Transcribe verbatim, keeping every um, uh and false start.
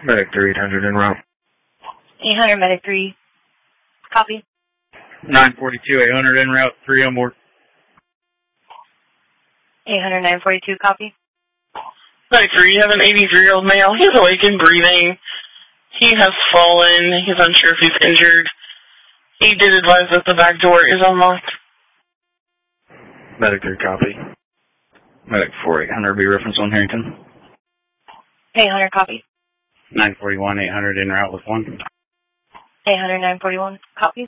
Medic three, eight hundred en route. eight hundred, Medic three. Copy. nine forty-two, eight hundred en route, three on board. eight hundred, nine forty-two, copy. Medic three, you have an eighty-three-year-old male. He's awake and breathing. He has fallen. He's unsure if he's injured. He did advise that the back door is unlocked. Medic three, copy. Medic four, eight hundred, be reference on Harrington. eight hundred, copy. nine forty-one, eight hundred en route with one. eight hundred, nine forty-one, copy.